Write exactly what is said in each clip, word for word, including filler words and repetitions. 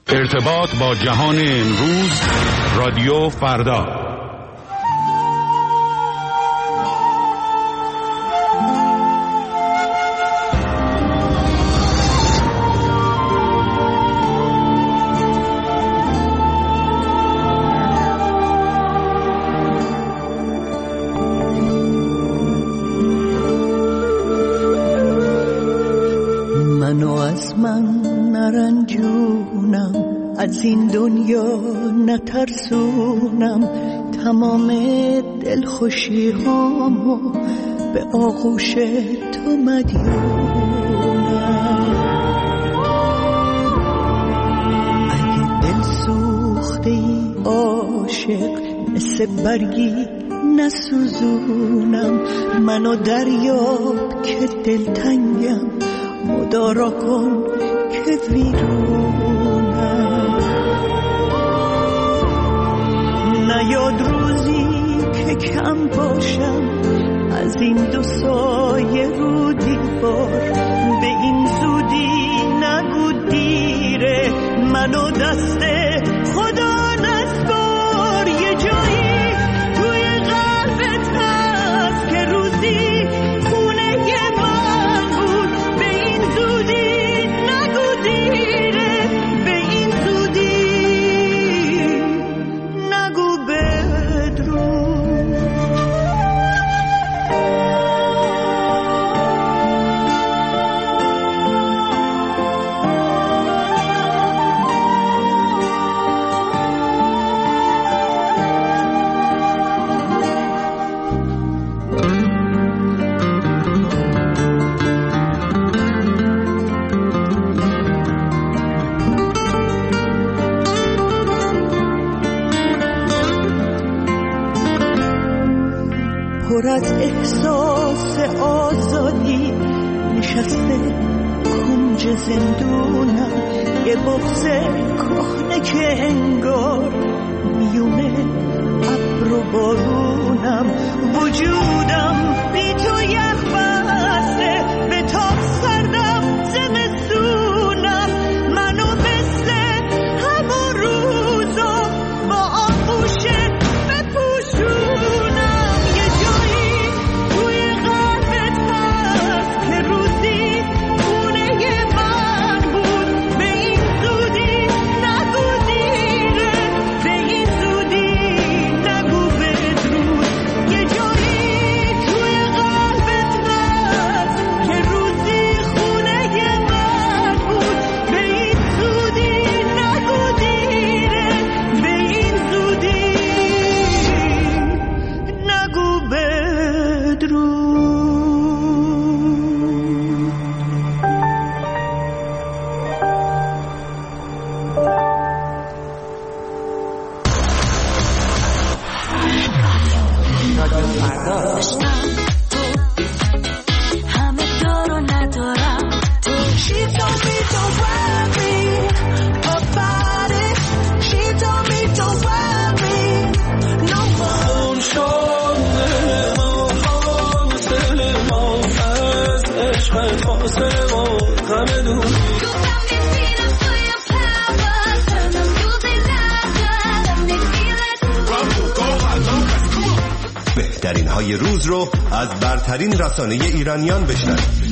ارتباط با جهان امروز، رادیو فردا. منو از من نرنجونم، از این دنیا نترسونم، تمام دلخوشی هامو به آغوش تو مدیونم. اگه دل سوخته ای عاشق، مثل برگی نسوزونم، منو دریاب که دلتنگم، مدارا کن که ویرونم. نیاد روزی که کم باشم از این دو سایه رو دیوار، به این زودی نگو دیره، منو دست خدا نسپار. یه جایی توی قلبت هست که روزی خونه من بود، به این زودی نگو دیره، به این زودی نگو بدرود. پر از احساس آزادی نشسته کنج زندونم، یه بغض کهنه که انگار میونه ابر و بارونم. وجودم بی تو یخ بسته، به تاب سردم زمستونم، منو مثل همون روزا با آغوشت بپوشونم. بهترین های روز رو از برترین رسانه ایرانیان بشنوید.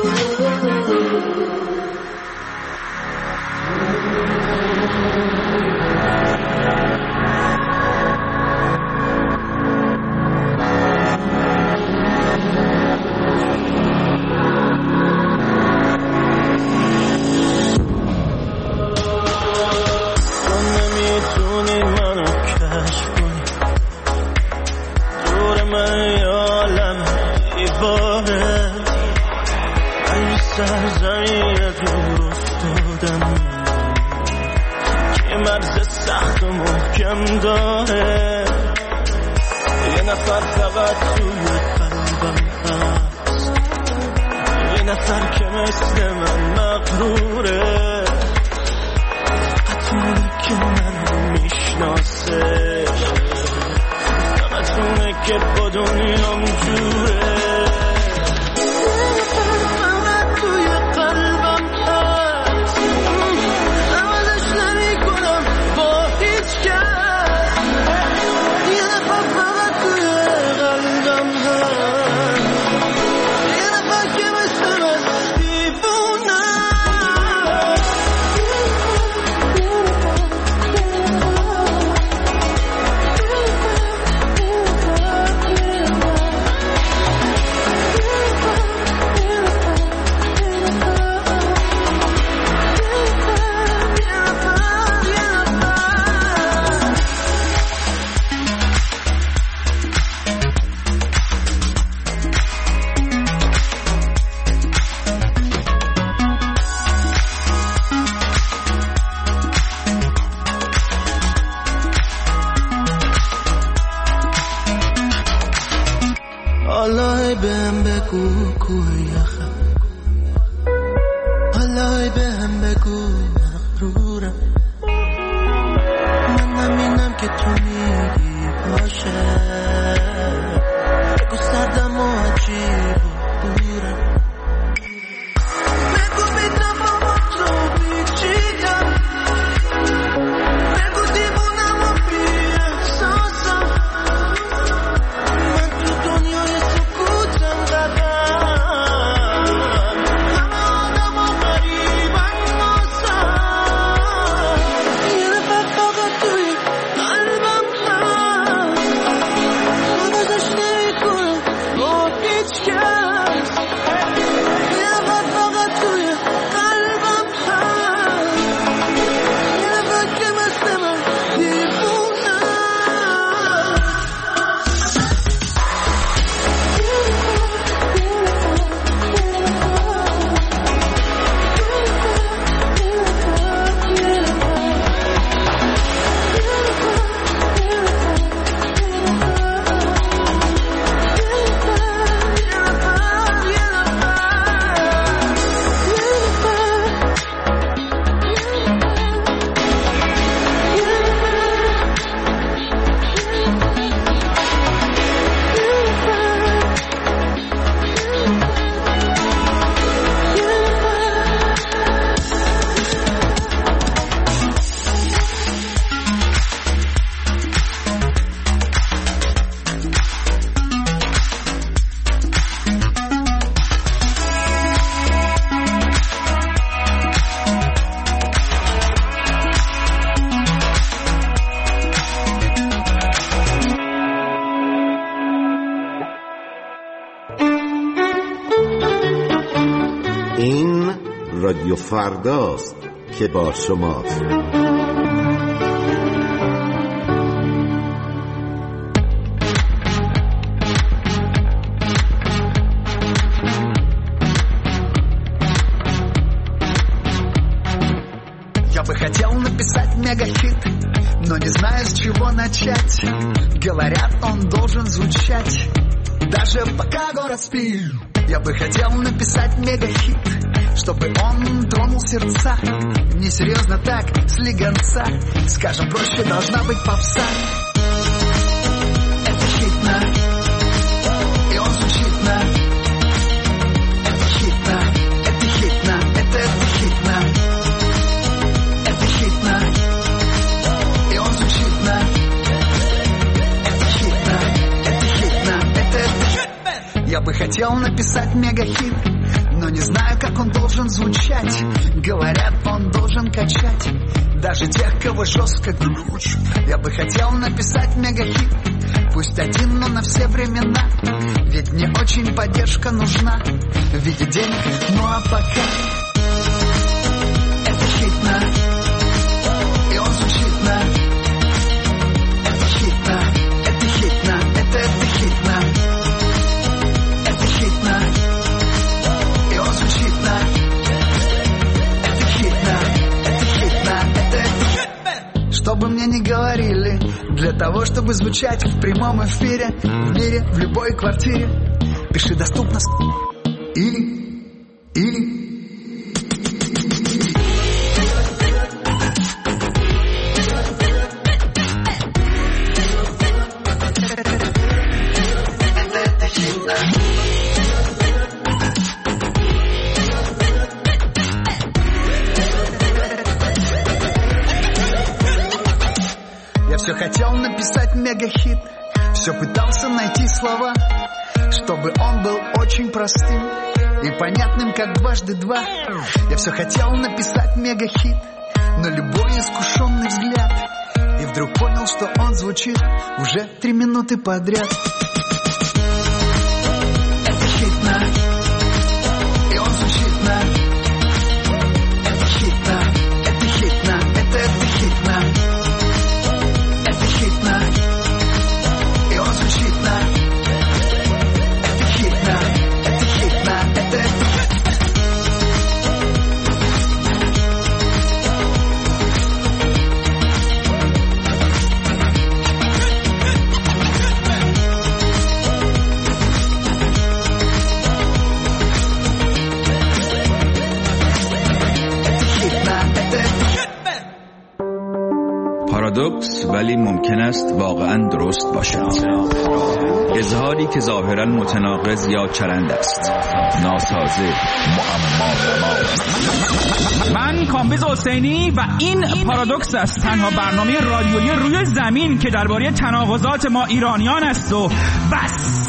که با دنیام جوره فقط توی قلبم هست عوضش نمی بگو کوه یخم حالای به هم بگو مغرورم من نمینم که تو میگی باشه بگو سردم و عجیب و دورم بگو بیدم با تو بیچیدم بگو دیوونم و بی احساسم من تو دنیای سکوتم قدم همه آدم و غریبن ناسم یه نفر فقط توی قلبم هست نگذش نمی کنم با هیچ کس یه نفر فقط توی قلبم هست یه نفر که مثل من دیوونه این رادیو فرداست که با شماست. Я бы хотел написать мегахит, но не знаю, с чего начать. Говорят, он должен звучать, даже пока город спит. Я бы хотел написать мегахит, чтобы он тронул сердца. Несерьезно так, слегонца, скажем проще, должна быть попса. Это хитно, и он звучит на. Это хитно, это хитно, это, это хитно. Это хитно, и он звучит на. Это хитно, это хитно, это, это. Я бы хотел написать мегахит, но не знаю, как он должен звучать. Говорят, он должен качать даже тех, кого жестко глючит. Я бы хотел написать мегахит, пусть один, но на все времена. Ведь мне очень поддержка нужна в виде денег, ну а пока. Это хитно, и он звучит на. Это хитно, это хитно, это, это хитно. Это хитно, и он звучит на. Это хитно, это хитно, это, это. Что бы мне ни говорили, для того, чтобы звучать в прямом эфире, в мире, в любой квартире, пиши доступно или, или. Все хотел написать мегахит, все пытался найти слова, чтобы он был очень простым и понятным, как дважды два. Я все хотел написать мегахит, но любой искушенный взгляд, и вдруг понял, что он звучит уже три минуты подряд. Это хитно, и он звучит на. Это хитно, это хитно, это, это хитно. И он звучит на. Это хитно, это хитно, это, это. پارادوکس ولی ممکن است واقعا درست باشد. اظهاری که ظاهرا متناقض یا چرند است، ناسازه، معما. من کامبیز حسینی و این پارادوکس است، تنها برنامه رادیویی روی زمین که درباره تناقضات ما ایرانیان است و بس.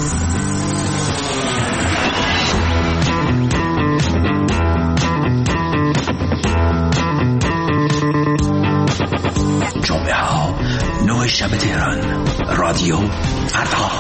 جمعه ها نه شب تهران، رادیو فردا.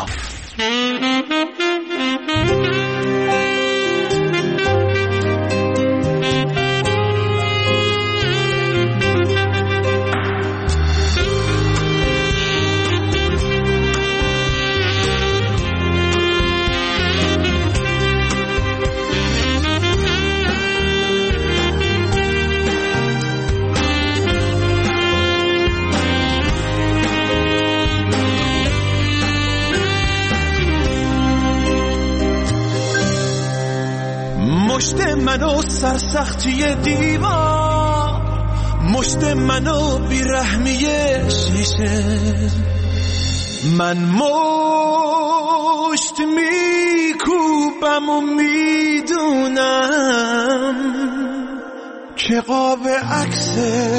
مشت منو سرسختی دیوار، مشت منو بیرحمی شیشه، من مشت میکوبم و میدونم که قاب عکس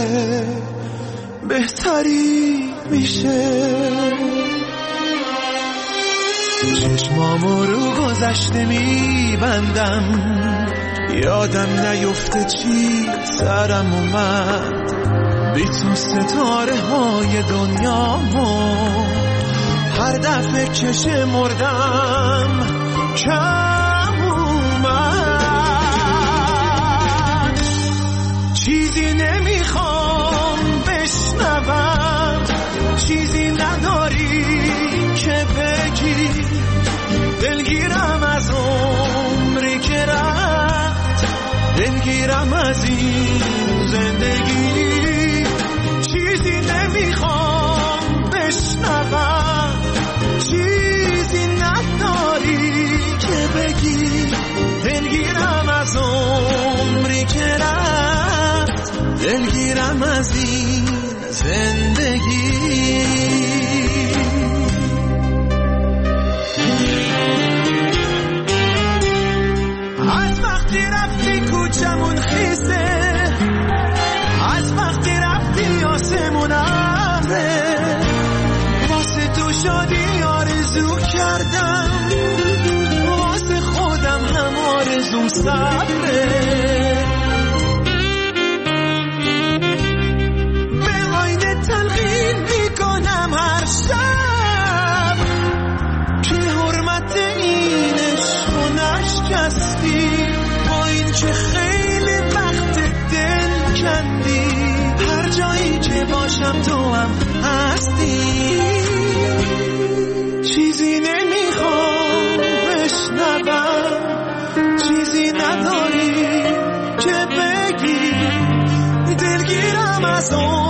بهتری میشه. چشمامو رو گذشته میبندم، یادم نیفته چی سرم اومد، بی تو ستاره های دنیامو هر دفعه که شمردم کم اومد. چیزی نمیخوام بشنوم، چیزی نداری که بگی، دلگیرم از عمری که رفت، دلگیرم از این زندگی. چیزی نمیخوام بشنوم، چیزی نداری که بگی، دلگیرم از عمری که رفت، دلگیرم از این زندگی. از وقتی رفتی کوچمون خیسه، از وقتی رفتی آسمون ابره، واسه تو شادی آرزو کردم، واسه خودم هم آرزوم صبره. به آینه تلقین میکنم هر شب که حرمت این عشق و نشکستی، با این که خیلی وقت دل کندی، هر جایی که باشم تو هم هستی. چیزی نمیخوام بشنوم، چیزی نداری که بگی، دلگیرم از اون